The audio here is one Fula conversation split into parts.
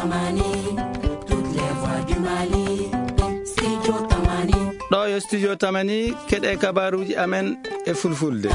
ɗo yo studio Tamani keɗe kabaruji amen e fulfulde.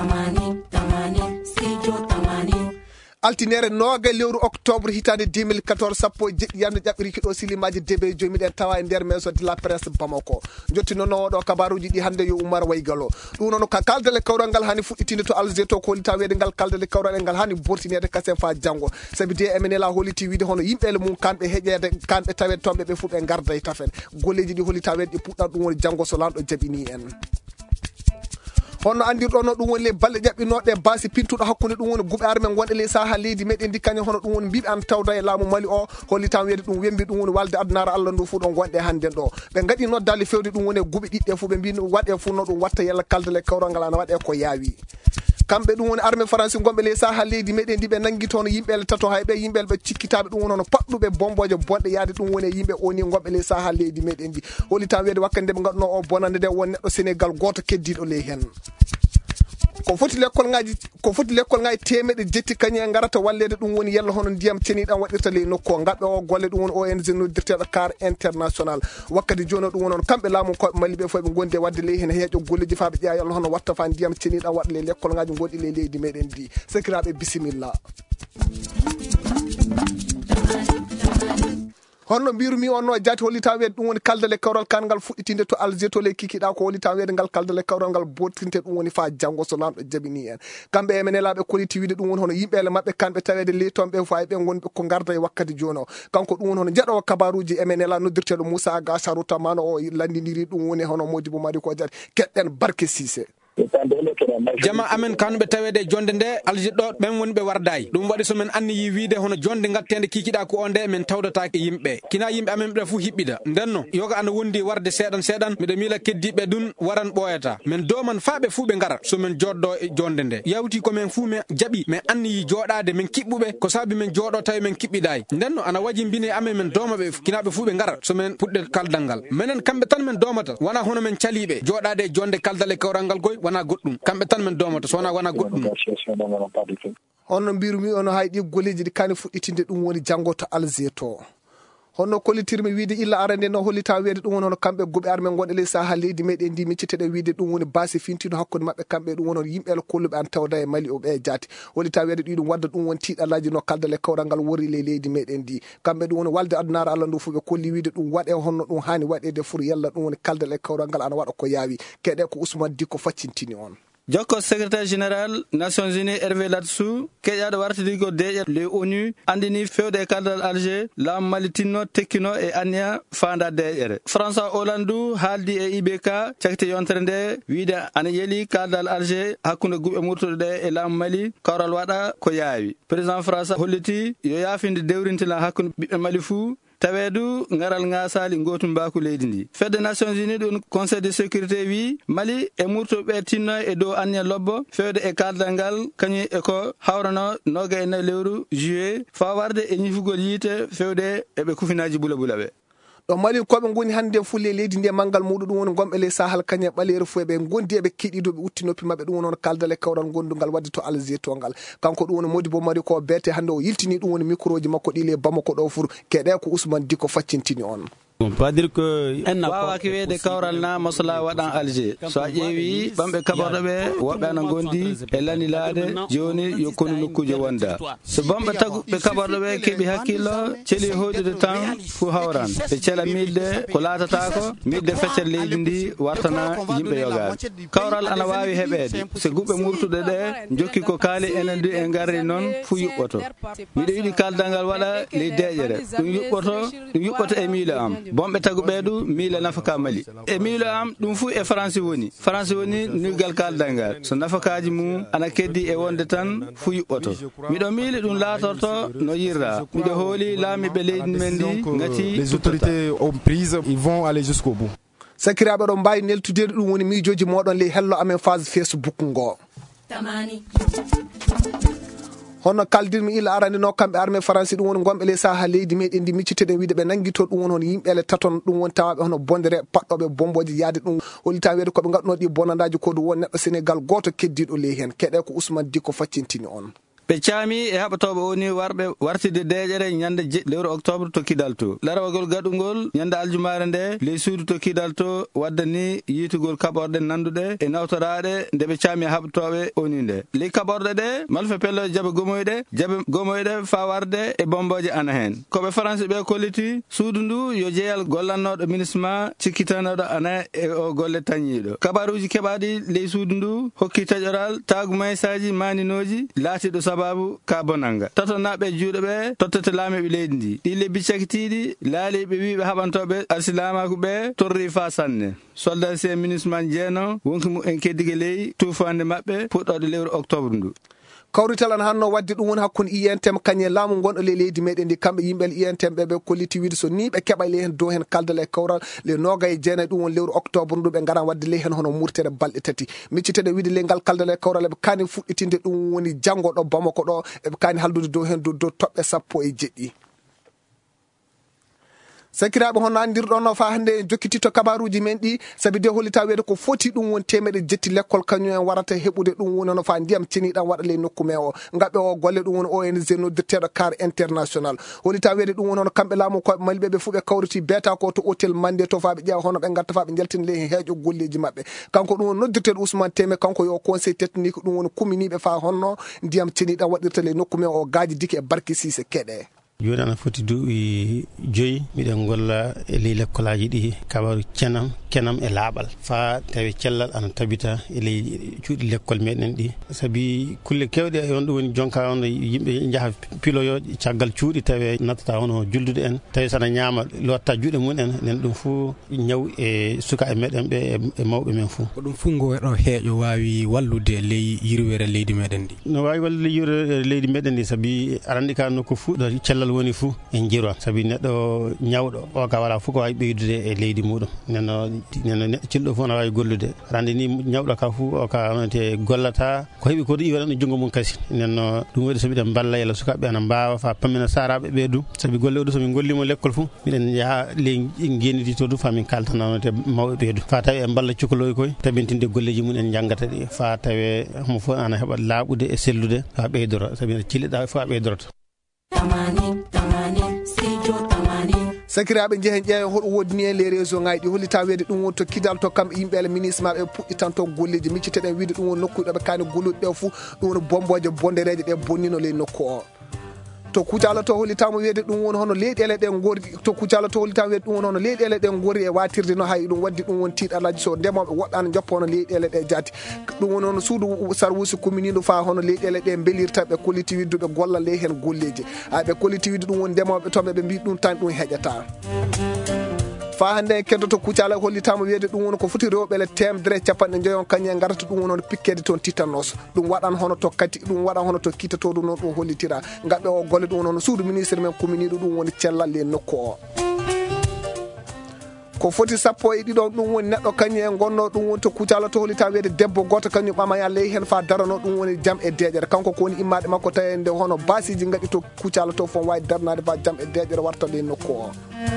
altinere noga lewru octobre hitande 2014 sappo e jeɗɗi yande ƴaɓɓiri kiɗo silimaji debe joyi miɗen tawa e nder maison de la presse Bamako jotti noon oɗo kabaruji ɗi hande yo Oumar Waygalo ɗum noon ka kaldale kawral ngal hani fuɗɗitinde to Alger to ko holita wede ngal kaldale kawral ngal hani bortinede kasen fa janggo sabi de MNLA holiti wiide hono yimɓele mum kamɓe heƴede kamɓe tawe tomɓe ɓe fuɓe garda e tafen golleji ɗi holita wede ɗi puɗɗat ɗum woni janggo so lamɗo jabini en honno andirɗo no ɗum woni le balɗe ƴaɓɓinoɗe basi pintuɗo hakkude ɗum woni guɓe armen gonɗe le saha leydi meɗen ndi kañum hono ɗum woni mbiɓe an tawda e laamu Mali o hollitan wiyede ɗum wembi ɗum woni walde adnara Allah ndu fu ɗon gonɗe hannden ɗo ɓe gaɗi noddali fewde ɗum woni guɓe ɗiɗɗe fu ɓe mbi waɗe fu no ɗum watta yalla kaldale kawral ngal ana waɗe ko yaawi kamɓe ɗum woni armée français gonɓe le saha leydi meɗen ndi ɓe nangi toon yimɓele tato hayɓe yimɓele ɓe cikkitaɓe ɗum woni hono paɗɗuɓe bomboje bonɗe yaade ɗum woni yimɓe oni gonɓe le saha leydi meɗen ndi hollitan wiyede wakkande nde ɓe gaɗuno o bonande nde won neɗɗo Sénégal goto keddiɗo ley hen ko foti lekkol ngaji temeɗe jetti kañum garata wallede ɗum woni yalla hono ndiyam ceniɗam waɗirta ley nokku o gaɓɓe o golle ɗum woni ONG noddirteɗo car international wakkati joni ɗum woni on kamɓe laamu koɓe Mali ɓe fof ɓe gondi e wadde ley hen heeƴo golleji fa ɓe ƴeewa yalla hono watta fa ndiyam ceniɗam waɗa ley lekkol ngaji gonɗi ley leydi meɗen ndi sakiraɓe bisimilla honno mbirumi on no jati hollita wede ɗum woni kaldale kawral kan ngal fuɗɗitinde to Alger to le kikiɗa ko hollita wede ngal kaldale kawral ngal bottinte ɗum woni fa janggo so lamɗo jabini en kamɓe e menelaɓe kolliti wiide ɗum woni hono yimɓele mabɓe kamɓe tawede le tomɓe fa ɓe gonɓe ko garda e wakkati joni o kanko ɗum woni hono jeɗowo kabaruji e menela noddirteɗo Moussa Aga Sarouta mano o landidiri ɗum woni hono Modibou Mari ko jati keɗɗen Barke Cissé jama amen kanɓe tawede jonde nde Alger ɗo ɓen woni ɓe wardayi ɗum waɗi somin anniyi wiide hono jonde gattede kikiɗa ko o nde min tawdatake yimɓe kina yimɓe amen ɓe foof hiɓɓida ndenno yoga ana wondi warde seeɗan seeɗan miɗa miila keddiɓe ɗum waran ɓoyata min doman faaɓe fuu ɓe gara somin jodɗo e jonde nde yawti komin fuu min jaaɓi min anniyi joɗade min kiɓɓuɓe ko saabi min jooɗo tawi min kiɓɓiɗayi ndenno ana waji mbine amen min domaɓe kinaɓe fuu ɓe gara somin puɗɗe kaldal ngal minen kamɓe tan min domata wona hono min caliɓe joɗade e jonde kaldale kawral ngal goy wona goɗɗum kamɓe tan min domata so wona goɗɗum honno mbirumi ono hay ɗi golleji ɗi kani fuɗɗitinde ɗum woni janggo to Alger to honno kollitirmi wiide illa arande no hollita wiide ɗum woni hono kamɓe goɓe armen gonɗe ley saha leydi meɗen ndi micciteɗe wiide ɗum woni basi fintino hakkude mabɓe kamɓe ɗum woni hono yimɓele kolluɓe an tawda e Mali o ɓe jaati hollita wiide ɗiɗum wadda ɗum woni tiiɗallaji no kaldale kawral ngal wori ley leydi meɗen ndi kamɓe ɗum woni walde adnara Allah ndu fu ɓe kolli wiide ɗum waɗe honno ɗum hani waɗede fur yalla ɗum woni kaldale kawral ngal ana waɗa ko yaawi keɗe ko Ousmane Dicko faccintini on jokko secrétaire général Nations Unies Hervé Ladsou keƴaɗo wartidi ko deƴe le ONU andini fewde e kaldal Alger laamu Mali tinno tekkino e anniya fanda deƴere François Hollande haaldi e IBK cakti yontere nde wiide ana yeeli kaldal Alger hakkude guɓe murtuɗe ɗe e laamu Mali kawral waɗa ko yaawi président François holliti yo yaafinde dewrintila hakkude ɓiɓɓe Mali fuu taweedu ngaral ngasali gotum mbaku leydi ndi fedde Nations Unies ɗum conseil de sécurité wi Mali e murtoɓe tinno e dow anniya lobbo fewde e kaldal ngal kañum e ko hawrano 29 lewru juillet fa warde e ñifugol yiite fewde eɓe kufinaji bula ɓe ɗo Mali koɓe goni hande fulle leydi ndi manggal muɗum ɗum woni gomɓe ley sahal kañum e ɓaleeri fo ɓe gondi eɓe keɗiɗo ɓe utti noppi mabɓe ɗum woni on kaldale kawral gondugal wadde to Alger to ngal kanko ɗum woni Modibou Mari ko bete hande o yiltini ɗum woni micro ji makko ɗi le Bamako ɗo fur keɗe ko Ousmane Dicko faccintini on wawaki wede kawral na masala waɗan Alger so a ƴeewi ɓamɓe kaɓorɗoɓe woɓɓe ana gondi e lanilade joni yo konu nokkuji wonda so bamɓe taguɓe kaɓorɗoɓe keeɓi hakkillo ceeli hoƴude tan fuu hawran ɓe ceela milde ko laatatako milde feccere leydi ndi wartana yimɓe yogaɓe kawral ana wawi heɓede so guɓɓe murtuɗe ɗe jokki ko kaali enen ndi en garri noon fuu yuɓɓoto miɗo yiɗi kaldal ngal waɗa ley deƴere ɗum yuɓɓoto e miilo am bomɓe taguɓeɗu miila nafaka Mali e miilo am ɗum fuu e France woni nirgal kaldal ngal so nafakaji mum ana keddi e wonde tan fuu yuɓɓoto miɗo miili ɗum laatorto no yirra miɗo hooli laamiɓe leydi men ndi gati les autorités ont prise ils vont aller jusqu'au bout sakiraɓe ɗo mbawi neltudede ɗum woni miijoji moɗon ley hello amen phase Facebook ngo honno kaldirmi illa arande no kamɓe armée français ɗum woni gomɓe ley saha leydi meɗen ndi micciteɗen wiide ɓe nanguito ɗum woni hono yimɓele taton ɗum woni tawaɓe hono bondere paɗɗoɓe bomboji yaade ɗum hollita wiide koɓe gaɗuno ɗi bonandaji ko ɗum woni neɗɗo Sénégal goto keddiɗo ley hen keɗe ko Ousmane Dicko faccintini on ɓe caami e haɓatoɓe oni warɓe wartide deƴere ñande lewru octobre to kidal to larawagol gaɗugol ñande aljumare nde ley suudu to kidal to wadda ni yitugol kaɓorɗe nanduɗe e nawtoraɗe nde ɓe caami e haɓatoɓe oni nde ley kaɓorɗe ɗe malfa pello jaɓe gomoyɗe fa warde e bomboje ana hen koɓe français ɓe kolliti suudu ndu yo jeeyal gollannoɗo ministre cikkitanoɗo ana e o golle tañiɗo kabaruji keɓaɗi ley suudu ndu hokki taƴoral taagu maysaji maninoji laatiɗo sababu ka bonanga tatonnaɓe juuɗe ɓe tottete laameɓe leydi ndi ɗi lebbi cakkitiɗi laali ɓe wi ɓe haɓantoɓe arsilamaku ɓe torri fa sanne soldat sen ministre man jeeno wonki mu en keddigue ley tufande maɓɓe puɗɗoɗe lewru octobre ndu kawrital an hanno wadde ɗum woni hakkude INTM kañe laamu gonɗo le leydi meɗen ndi kamɓe yimɓel INTM ɓe kolliti wiide so ni ɓe keɓa ley hen dow hen kaldal e kawral le nogay jeenayi ɗum woni lewru octobre ndu ɓe garan wadde ley hen hono murtere balɗe tati micciteɗe wiide ley ngal kaldal e kawral eɓe kani fuɗɗitinde ɗum woni janggo ɗo Bamako ɗo eɓe kani haldude dow hen dow toɓɓe 17 sakiraɓe hono andirɗon fa hande jokkititto kabaruji men ɗi saabi de hollita wiyede ko foti ɗum woni temedde jetti l'école kañum en warata heɓude ɗum woni hono fa ndiyam ceniɗan waɗa ley nokku men o gaɓɓe o golle ɗum woni ONG noddirteɗo car international hollita wiyede ɗum woni hono kamɓe laamu koɓe maliɓe ɓe fuu ɓe kawriti beeta ko to hôtel Mandé to fa ɓe ƴeewa hono ɓe gatta fa ɓe jaltina ley heeƴo golleji mabɓe kanko ɗum woni noddirteɗo Ousmane Teme kanko yo conseil technique ɗum woni kuminiɓe fa honno ndiyam ceniɗan waɗirta ley nokku men o Gadji Dike e Barki Cissé Keɗe joni ana foti duuɓi 5 miɗen golla e ley l'école aji ɗi kabaru kenam e laaɓal fa tawi cellal ana tabita e ley cuuɗi l'école meɗen ɗi saabi kulle kewɗe e on ɗum woni jonka on yimɓe jaaha piloyo caggal cuuɗi tawi nattata hono juldude en tawi sana ñaama lotta juuɗe mumen nen ɗum fuu ñaw e sukaɓe meɗen ɓe e mawɓe men fuu ko ɗum fuu ngoɗo heeƴo wawi wallude ley yirwere leydi meɗen ndi no wawi wallude yirwere leydi meɗen ndi saabi arandi ka nokku fuu ɗo cellal woni fuu en jiron saabi neɗɗo ñawɗo o ka wala fof ko wawi ɓeydude e leydi muɗum neno neɗɗo cilɗo fof ne wawi gollude rande ni ñawɗo ka fuu o ka onete gollata ko heeɓi ko ɗo iwaɗan junggo mum kasi nenno ɗum waɗi so mbiɗen balla yalla sukaɓeɓe ana mbawa fa pammina saraɓe ɓeedu saabi golle oɗo somin gollimo l'école fuu miɗen jaaha ley guenidi to du fa min kaltana onete mawɓe ɓeedu fa tawi en balla cukaloy koye tabintinde golleji mum en janggata ɗi fa tawe homo fof ana heeɓa laaɓude e sellude ha ɓeydoro saabi no cilliɗa fof a ɓeydorota sakiraɓe jehen ƴeewa hoɗo wodni en les réseau ngaji ɗi hollita wiyede ɗum woni to kidal to kamɓe yimɓe ministre maɓe puɗɗitanto golleji micciteɗen wiide ɗum woni nokkuji ɗoɓe kani golluɗe ɗe fuu ɗum woni bomboje bondereje ɗe bonnino ley nokku o to kucala to hollitama wiyede ɗum woni hono leyɗele ɗe gori to kucala to hollitama wiyede ɗum woni hono leyɗele ɗe gori e watirde no hay ɗum waddi ɗum woni tiɗalaji so ndemoɓe woɗɗano joppa hono leyɗele ɗe jaati ɗum woni hono suudu sarwusi commune fa hono leyɗele ɗe belirta ɓe kolliti widduɓe golla ley hen golleji ɓe kolliti widde ɗum woni ndemoɓe toɓe ɓe mbi ɗum tan ɗum heƴata fa hande en keddoto kucala hollitama wiyede ɗum woni ko foti rewɓele temedere capanɗe joyon kañum e garata ɗum woni hono pikkede toon titanos ɗum waɗan hono to kati ɗum waɗan hono to kittatoɗum noon ɗum hollitira gaɓɓe o golle ɗum woni hono suudu ministre men commune ɗum woni cellal le nokku o ko foti 12 ɗum woni neɗɗo kañum en gonno ɗum woni to kucala to hollita wiyede debbo goto kañum ɓamaya ley hen fa darano ɗum woni jaam e deƴere kanko ko woni immade makko tawi nde hono basiji gaɗi to kucala to fon wawi darnade fa jaam e deƴere warta ley nokku o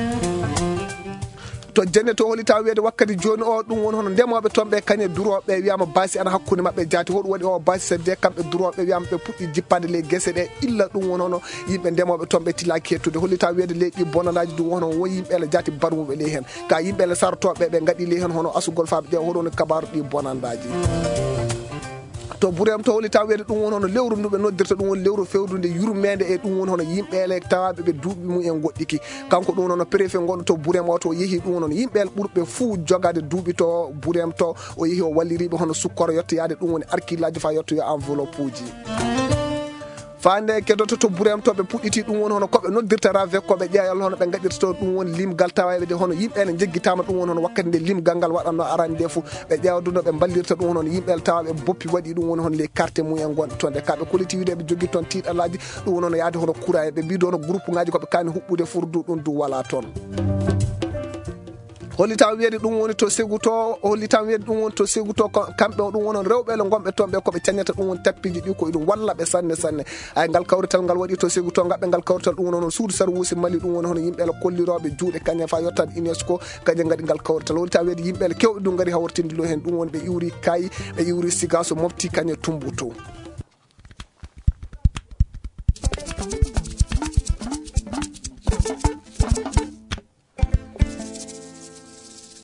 to jenne to hollita wiyede wakkati joni o ɗum woni hono ndemoɓe toon ɓe kañe duroɓe wiyama basi ana hakkude mabɓe jaati hoɗum waɗi o basi sedde kamɓe duroɓe wiyama ɓe puɗɗi jippade ley guese ɗe illa ɗum woni hono yimɓe ndemoɓe toon ɓe tilaki hettude hollita wiyede leyɗi bonanaji ɗum woni hono won yimɓele jaati barmuɓe ley hen ka yimɓele sartoɓe ɓe gaɗi ley hen hono asugol faɓe ƴeewa hoɗoni kabaru ɗi bonandaji to ɓuurem to hollita wiyede ɗum woni hono lewru ndu ɓe noddirta ɗum woni lewru fewdude yurmede e ɗum woni hono yimɓele tawaɓe ɓe duuɓi mum en goɗɗiki kanko ɗum noon préfet gonɗo to ɓuurem o to o yeehi ɗum woni yimɓele ɓurɓe fuu jogade duuɓi to ɓuurem to o yeehi o walliriɓe hono sukkoro yettoyade ɗum woni arkillaji fa yettoyo enveloppe uji fande keddoto to ɓuurem to ɓe puɗɗiti ɗum woni hono koɓe noddirta rave koɓe ƴeeyal hono ɓe gaɗirta to ɗum woni limgal tawaɓe de hono yimɓe ne jeggitama ɗum woni hono wakkati nde limgal ngal waɗanno arande nde fou ɓe ƴeewa ɗum ɗo ɓe ballirta ɗum woni hono yimɓe tawaɓe boppi waɗi ɗum woni hono les carte mum en gonɗe toon nde kaɓe collectivité ɓe jogui toon tiiɗalaji ɗum woni hono yaade hono courant ɓe mbiɗo hono groupe ngaji koɓe kani huɓɓude furdu ɗum du wala toon hollita wiyede ɗum woni to segu to hollita wiyede ɗum woni to segu to kamɓe ɗum woni rewɓe le gomɓe toon ɓe koɓe cañata ɗum woni tappiji ɗi ko ɗum walla ɓe sanne sanne ay ngal kawrital ngal waɗi to segu to gaɓɓe ngal kawrital ɗum woni hono suudu sarwusi mali ɗum woni hono yimɓele kolliroɓe juuɗe kañum fa yettade UNESCO kañum gaɗi ngal kawrital hollita wiyede yimɓele kewɓe ɗum gaari hawrtinde lo hen ɗum woni ɓe iwri kayi ɓe iwri siga so mofti kañum tumbuto